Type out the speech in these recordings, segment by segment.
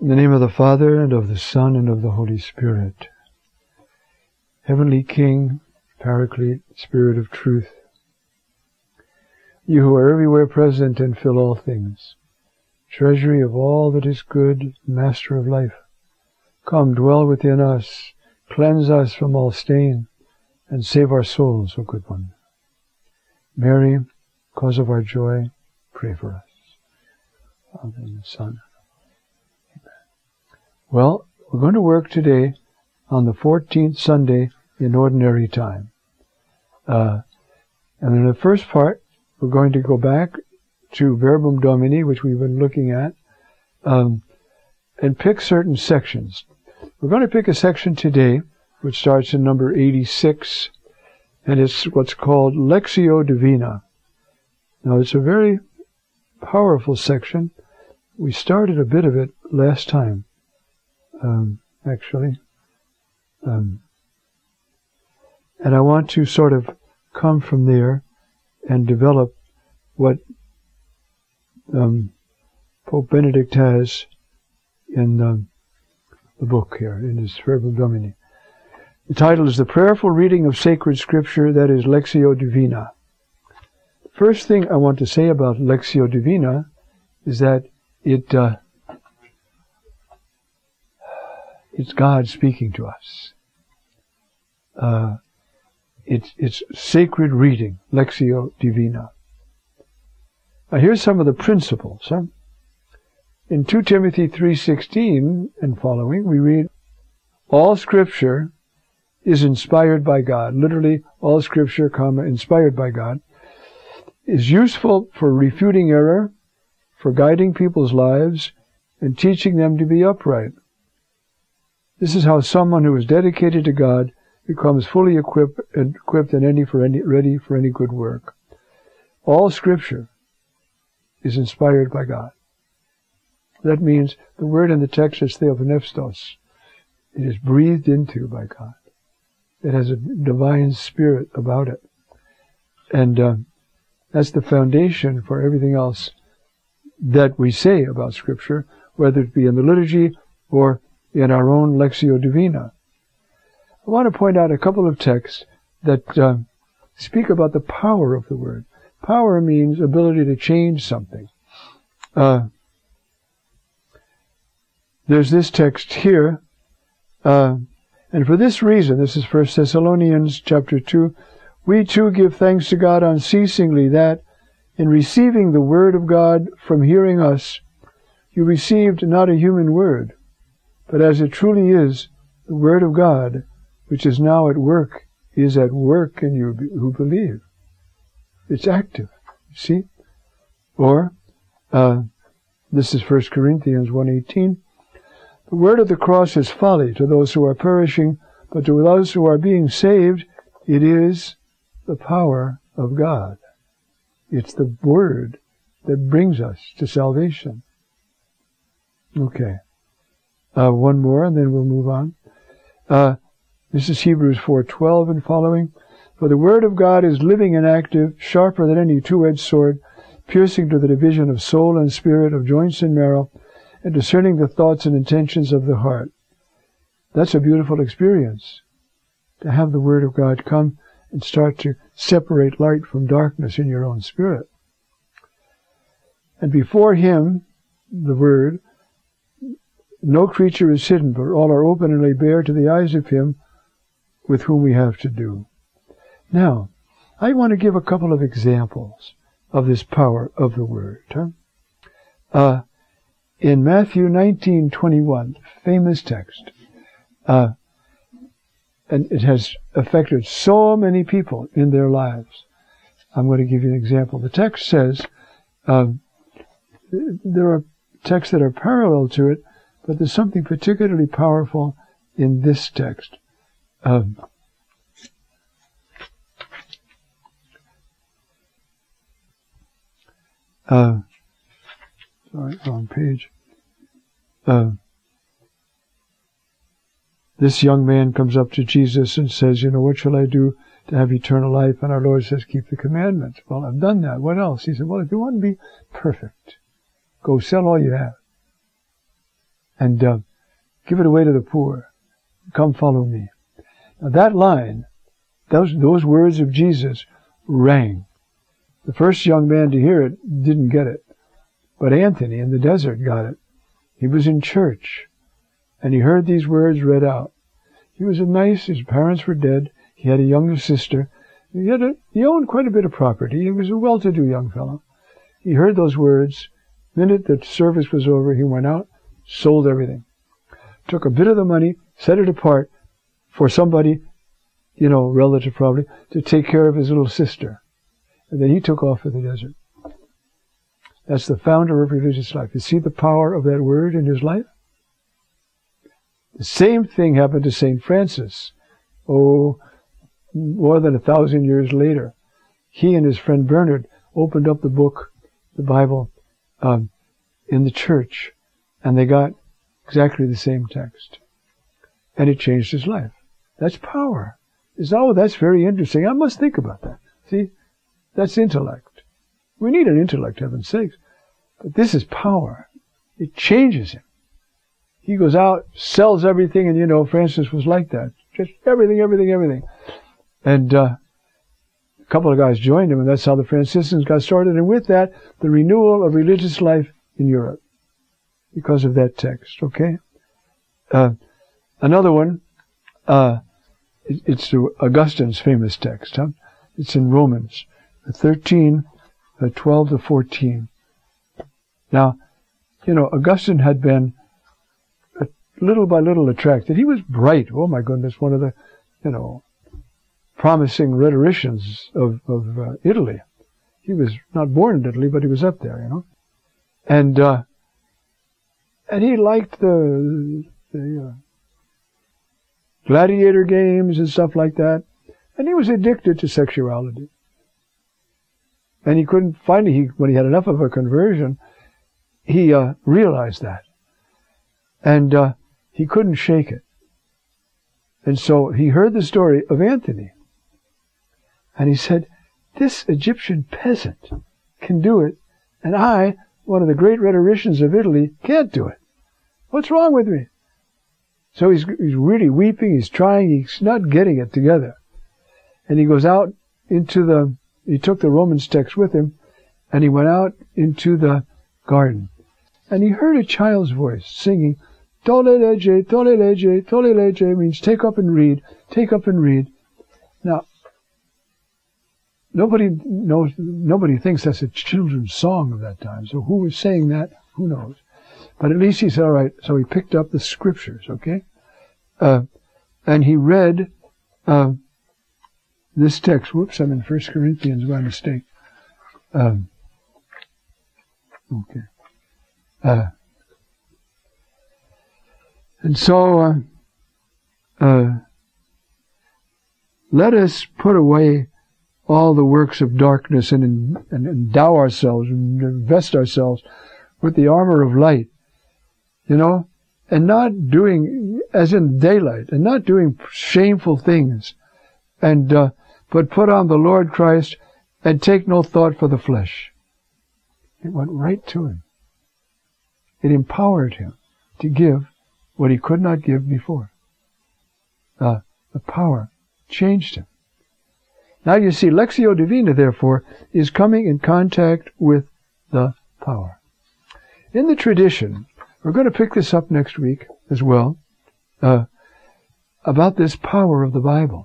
In the name of the Father, and of the Son, and of the Holy Spirit. Heavenly King, Paraclete, Spirit of Truth, you who are everywhere present and fill all things, treasury of all that is good, Master of life, come, dwell within us, cleanse us from all stain, and save our souls, O good one. Mary, cause of our joy, pray for us. Father and the Son. Well, we're going to work today on the 14th Sunday in Ordinary Time. And in the first part, we're going to go back to Verbum Domini, which we've been looking at, and pick certain sections. We're going to pick a section today, which starts in number 86, and it's what's called Lectio Divina. Now, it's a very powerful section. We started a bit of it last time. And I want to sort of come from there and develop what Pope Benedict has in the book here, in his Verbum Domini. The title is The Prayerful Reading of Sacred Scripture, that is Lectio Divina. The first thing I want to say about Lectio Divina is that it's God speaking to us. It's sacred reading, Lectio Divina. Now here's some of the principles. In 2 Timothy 3:16 and following, we read, all Scripture is inspired by God. Literally, all Scripture, inspired by God, is useful for refuting error, for guiding people's lives, and teaching them to be upright. This is how someone who is dedicated to God becomes fully equipped and ready for any good work. All Scripture is inspired by God. That means the word in the text is theopneustos. It is breathed into by God. It has a divine spirit about it. And that's the foundation for everything else that we say about Scripture, whether it be in the liturgy or in our own Lectio Divina. I want to point out a couple of texts that speak about the power of the Word. Power means ability to change something. There's this text here, and for this reason, this is 1 Thessalonians chapter 2, we too give thanks to God unceasingly that, in receiving the Word of God from hearing us, you received not a human word, but as it truly is, the Word of God, which is now at work, is at work in you who believe. It's active, you see? Or, this is 1 Corinthians 1:18, the word of the cross is folly to those who are perishing, but to those who are being saved, it is the power of God. It's the Word that brings us to salvation. Okay. One more, and then we'll move on. This is Hebrews 4:12 and following. For the Word of God is living and active, sharper than any two-edged sword, piercing to the division of soul and spirit, of joints and marrow, and discerning the thoughts and intentions of the heart. That's a beautiful experience, to have the Word of God come and start to separate light from darkness in your own spirit. And before Him, the Word, no creature is hidden, but all are open and lay bare to the eyes of Him with whom we have to do. Now, I want to give a couple of examples of this power of the Word. In Matthew 19:21, famous text, and it has affected so many people in their lives. I'm going to give you an example. The text says, there are texts that are parallel to it, but there's something particularly powerful in this text. Sorry, wrong page. This young man comes up to Jesus and says, what shall I do to have eternal life? And our Lord says, keep the commandments. Well, I've done that. What else? He said, well, if you want to be perfect, go sell all you have and give it away to the poor. Come follow me. Now that line, those words of Jesus rang. The first young man to hear it didn't get it. But Anthony in the desert got it. He was in church, and he heard these words read out. He was his parents were dead. He had a younger sister. He owned quite a bit of property. He was a well-to-do young fellow. He heard those words. The minute the service was over, he went out, sold everything. Took a bit of the money, set it apart for somebody, relative probably, to take care of his little sister. And then he took off for the desert. That's the founder of religious life. You see the power of that word in his life? The same thing happened to St. Francis. More than 1,000 years later. He and his friend Bernard opened up the book, the Bible, in the church, and they got exactly the same text. And it changed his life. That's power. That's very interesting. I must think about that. See? That's intellect. We need an intellect, heaven's sakes. But this is power. It changes him. He goes out, sells everything, and Francis was like that. Just everything. And a couple of guys joined him, and that's how the Franciscans got started. And with that, the renewal of religious life in Europe. Because of that text, okay? Another one, it's Augustine's famous text. It's in Romans 13, 12 to 14. Now, Augustine had been little by little attracted. He was bright. Oh my goodness, one of the, promising rhetoricians of Italy. He was not born in Italy, but he was up there, And he liked the gladiator games and stuff like that. And he was addicted to sexuality. And he couldn't, finally, when he had enough of a conversion, he realized that. And he couldn't shake it. And so he heard the story of Anthony. And he said, this Egyptian peasant can do it, and I, one of the great rhetoricians of Italy, can't do it. What's wrong with me? So he's really weeping, he's trying, he's not getting it together. And he goes out he took the Romans text with him, and he went out into the garden. And he heard a child's voice singing, Tolle lege, tolle lege, tolle lege, means take up and read, take up and read. Now, nobody thinks that's a children's song of that time. So who was saying that? Who knows? But at least he said, all right. So he picked up the scriptures, okay? And he read this text. Whoops, I'm in 1 Corinthians by mistake. Okay. And so, let us put away all the works of darkness and endow ourselves and invest ourselves with the armor of light, and not doing, as in daylight, and not doing shameful things, and but put on the Lord Christ and take no thought for the flesh. It went right to him. It empowered him to give what he could not give before. The power changed him. Now you see, Lectio Divina, therefore, is coming in contact with the power. In the tradition, we're going to pick this up next week as well, about this power of the Bible.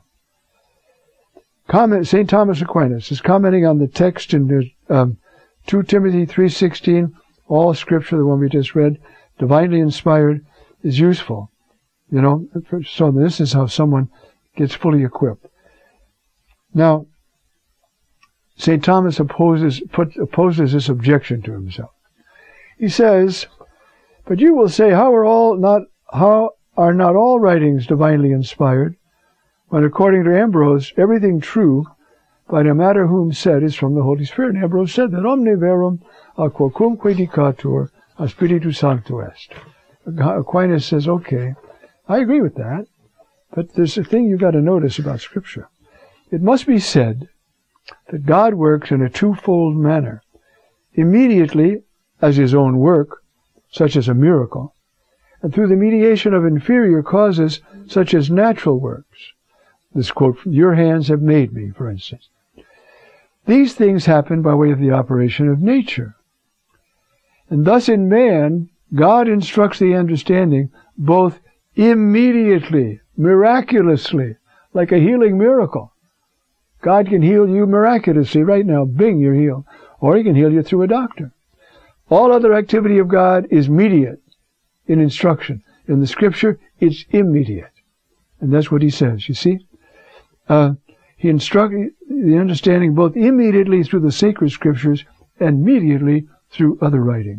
St. Thomas Aquinas is commenting on the text in 2 Timothy 3:16, all scripture, the one we just read, divinely inspired, is useful. So this is how someone gets fully equipped. Now, St. Thomas opposes this objection to himself. He says, but you will say, how are not all writings divinely inspired, when according to Ambrose, everything true, by no matter whom said, is from the Holy Spirit. And Ambrose said that omne verum a quocumque dicatur a Spiritus Sancto est. Aquinas says, okay, I agree with that, but there's a thing you've got to notice about Scripture. It must be said that God works in a twofold manner. Immediately, as his own work, such as a miracle, and through the mediation of inferior causes such as natural works. This quote from "Your hands have made me," for instance. These things happen by way of the operation of nature. And thus in man, God instructs the understanding both immediately, miraculously, like a healing miracle. God can heal you miraculously right now. Bing, you're healed. Or He can heal you through a doctor. All other activity of God is mediate in instruction. In the Scripture, it's immediate. And that's what He says, you see. He instructs the understanding both immediately through the sacred Scriptures and mediately through other writings.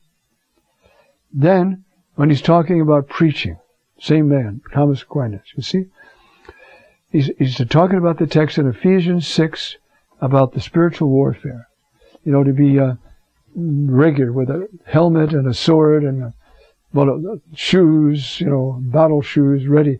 Then, when He's talking about preaching, same man, Thomas Aquinas, you see, he's talking about the text in Ephesians 6 about the spiritual warfare. To be regular with a helmet and a sword and shoes, battle shoes ready.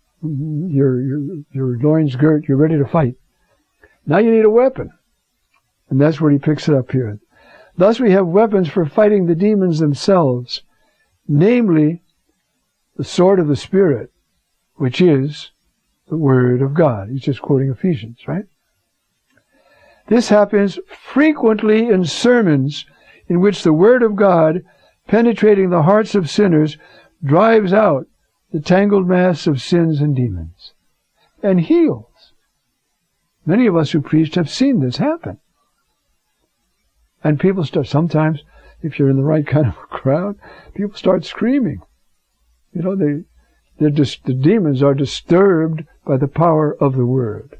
Your loins girt, you're ready to fight. Now you need a weapon. And that's where he picks it up here. Thus we have weapons for fighting the demons themselves, namely the sword of the Spirit, which is the Word of God. He's just quoting Ephesians, right? This happens frequently in sermons in which the Word of God, penetrating the hearts of sinners, drives out the tangled mass of sins and demons and heals. Many of us who preached have seen this happen. And people start, sometimes, if you're in the right kind of a crowd, people start screaming. The demons are disturbed by the power of the Word.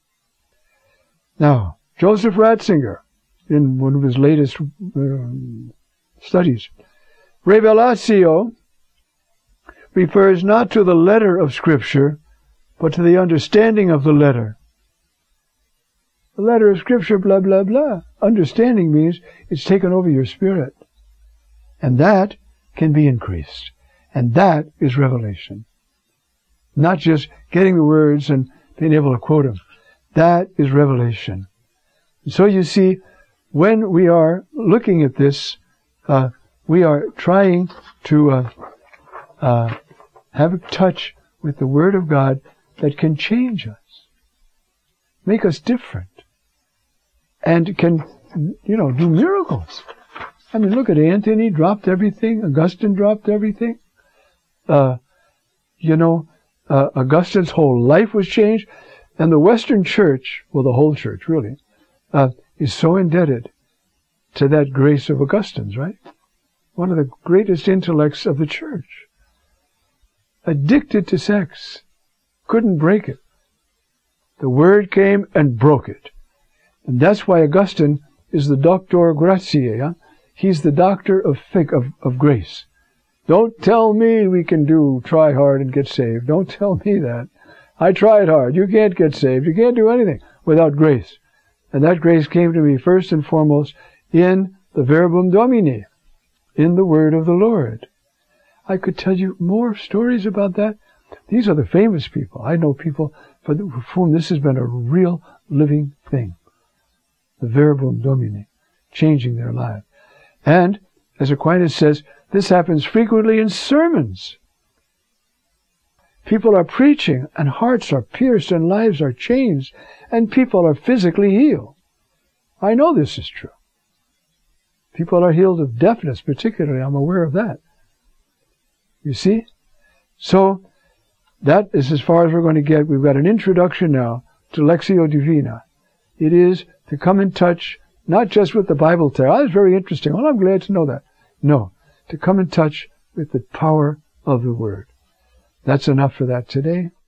Now, Joseph Ratzinger, in one of his latest studies, revelatio refers not to the letter of Scripture, but to the understanding of the letter. The letter of Scripture, blah, blah, blah. Understanding means it's taken over your spirit. And that can be increased. And that is revelation. Not just getting the words and being able to quote them. That is revelation. So you see, when we are looking at this, we are trying to have a touch with the Word of God that can change us, make us different, and can, do miracles. I mean, look at Anthony, dropped everything. Augustine dropped everything. Augustine's whole life was changed. And the Western Church, well, the whole Church, really, is so indebted to that grace of Augustine's, right? One of the greatest intellects of the Church. Addicted to sex. Couldn't break it. The Word came and broke it. And that's why Augustine is the Doctor Gratiae. He's the doctor of grace. Don't tell me we can try hard and get saved. Don't tell me that. I tried hard. You can't get saved. You can't do anything without grace. And that grace came to me first and foremost in the Verbum Domini, in the Word of the Lord. I could tell you more stories about that. These are the famous people. I know people for whom this has been a real living thing. The Verbum Domini, changing their lives. And, as Aquinas says, this happens frequently in sermons. People are preaching, and hearts are pierced, and lives are changed, and people are physically healed. I know this is true. People are healed of deafness, particularly. I'm aware of that. You see? So, that is as far as we're going to get. We've got an introduction now to Lectio Divina. It is to come in touch, not just with the Bible text. Oh, that's very interesting. Well, I'm glad to know that. No, to come in touch with the power of the Word. That's enough for that today.